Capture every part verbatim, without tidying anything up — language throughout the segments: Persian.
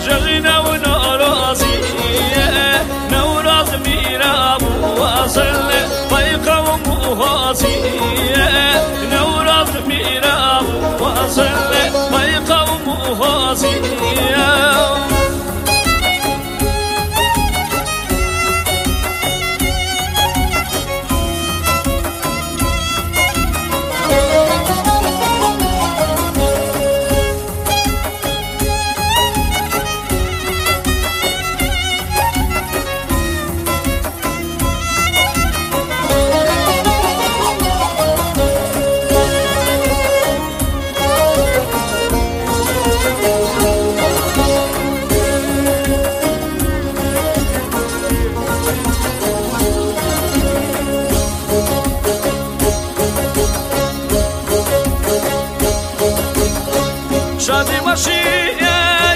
جغنا ونورازي نوراز ميراب وصل طيقة ومهازي نوراز ميراب وصل طيقة ومهازي شادي ماشيين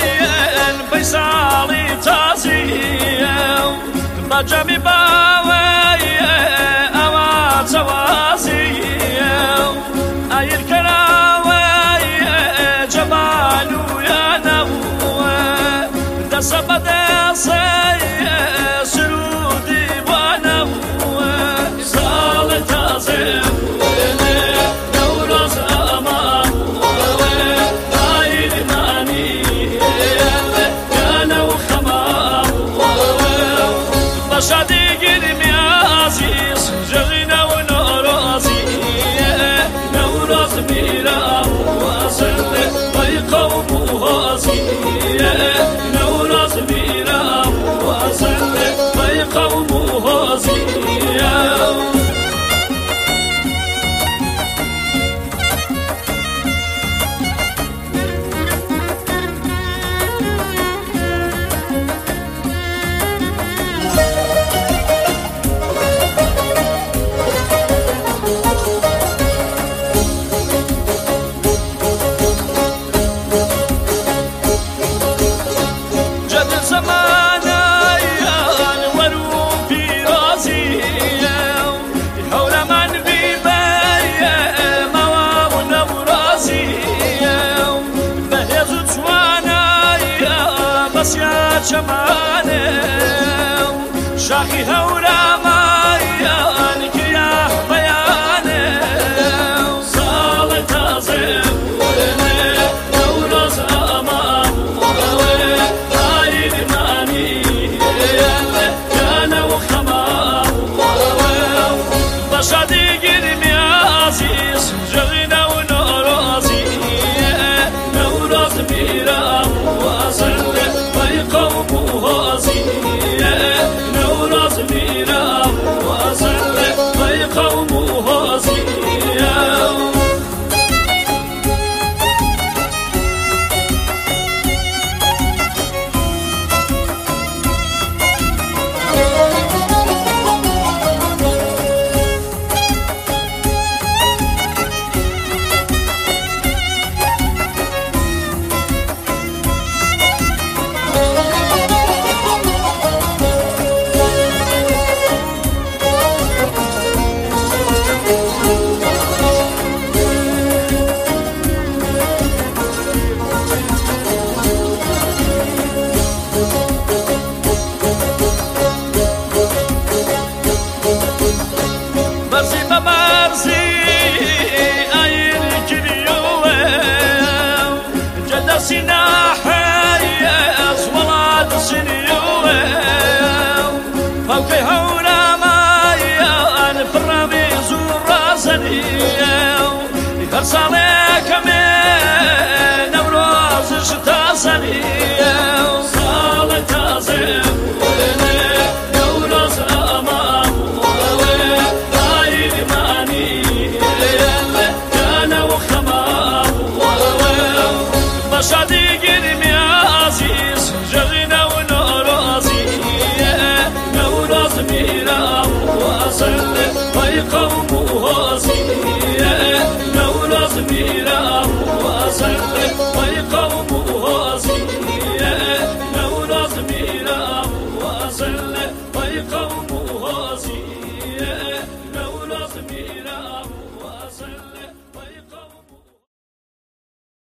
بيسالي تازيو بجامي باوي أما توازيو أي الكراوي جمالو يا نوى دسب دسي سرودي ونوى سالي تازيو شادي قلم يا عزيز جغنا ونورازي نوراز ميرا وصل طيقة ومهازي نوراز ميرا وصل طيقة ومهازي يا جمانه شاخي هورا مايانك يا بيانه صالت عزيم نورز أمام هاي الماني كان وخمام بشادي قلم يا عزيز جغنا ونورازي نورز ميرام وصل قوم هازي نوراز ميراب وصل قوم هازي سناحي أصولات سنيوه فوقي هورا مايا أنا فرمي زور راسني